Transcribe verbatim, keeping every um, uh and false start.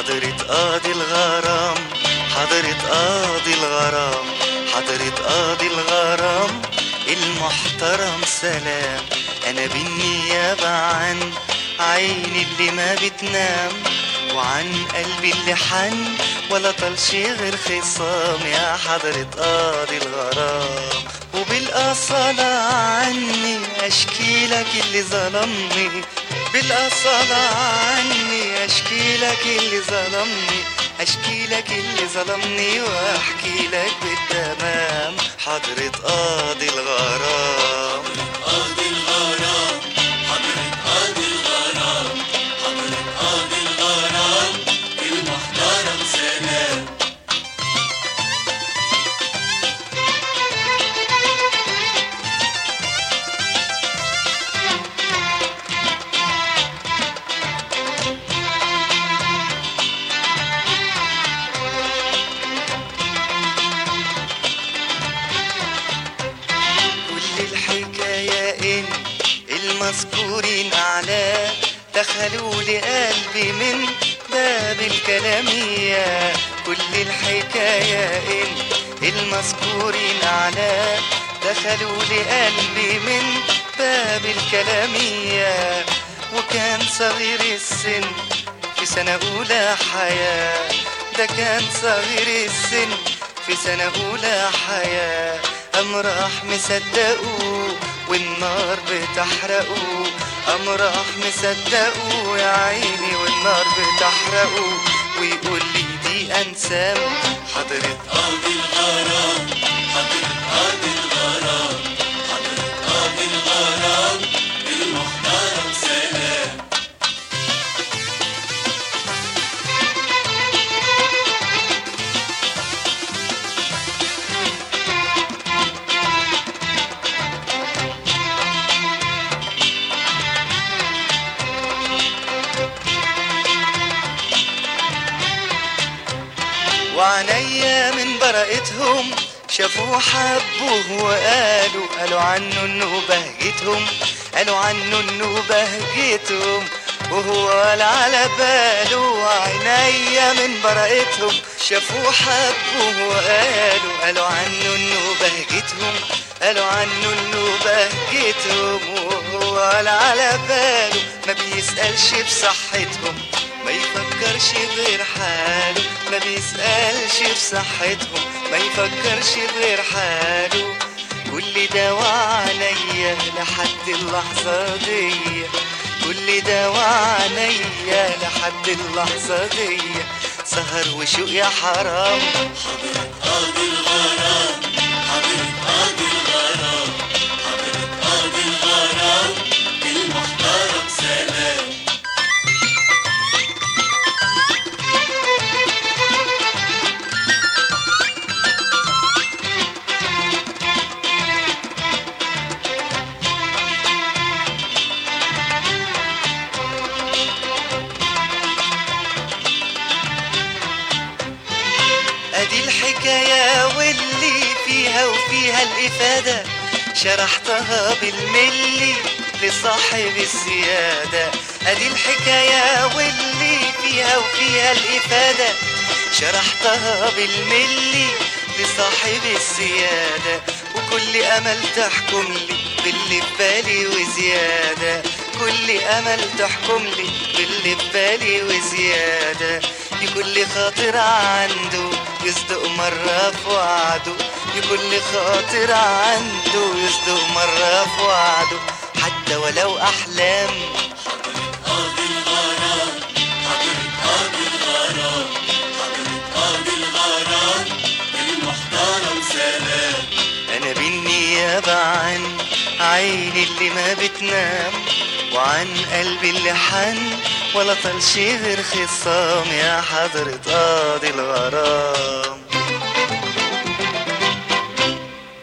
حضرة قاضي الغرام، حضرة قاضي الغرام، حضرة قاضي الغرام المحترم سلام. أنا بالنيابة عن عيني اللي ما بتنام، وعن قلبي اللي حن ولا طلش غير خصام. يا حضرة قاضي الغرام، وبالأصالة عني أشكي لك اللي ظلمني، بالأصالة عني أشكي لك اللي ظلمني، أشكي لك اللي ظلمني وأحكي لك بالتمام. حضرة قاضي الغرام، قاضي الغرام، حضرة قاضي الغرام، حضرة قاضي الغرام المحترم سلام. المذكورين أعلاه دخلوا لقلبي من باب الكلامية. كل الحكاية إن المذكورين أعلاه دخلوا لقلبي من باب الكلامية. وكان صغير السن في سنة أولى حياة، ده كان صغير السن في سنة أولى حياة. أم راح مصدقوه والنار بتحرقه، أم راح مصدقه يا عيني والنار بتحرقه. ويقول لي دي أنسام حضرة قاضي الغرام، حضرة قاضي الغرام، حضرة قاضي الغرام المحترم سلام. وعنيا من برقتهم شافوه حبوه وقالوا قالوا عنه انه بهجتهم، قالوا عنه انه بهجتهم وهو ولا على باله. وعنيا من برقتهم شافوه حبوه وقالوا قالوا عنه انه بهجتهم، قالوا عنه انه بهجتهم وهو ولا على باله. ما بيسألش بصحتهم، ما يفكرش غير حاله، ما بيسألش بصحتهم، ما يفكرش غير حاله. كل ده وعنيا لحد اللحظة دي، كل ده وعنيا لحد اللحظة دي. سهر وشوق يا حرام، حضرة قاضي الغرام، حضرة قاضي الغرام، حضرة قاضي الغرام المحترم سلام. ادي الحكاية واللي فيها وفيها الافادة، شرحتها بالملي لصاحب السيادة. ادي الحكاية واللي فيها وفيها الافادة، شرحتها بالملي لصاحب السيادة. وكل امل تحكم لي باللي ببالي وزيادة، كل امل تحكم لي باللي ببالي وزيادة. لكل خاطر عنده يصدق مرة في وعده، لكل خاطر عنده يصدق مرة في وعده حتى ولو أحلام. حضرة قاضي الغرام، حضرة قاضي الغرام، حضرة قاضي الغرام المحترم سلام. أنا بالنيابة عن عيني اللي ما بتنام، وعن قلبي اللي حن ولا طلش غير خصام. يا حضرة قاضي الغرام.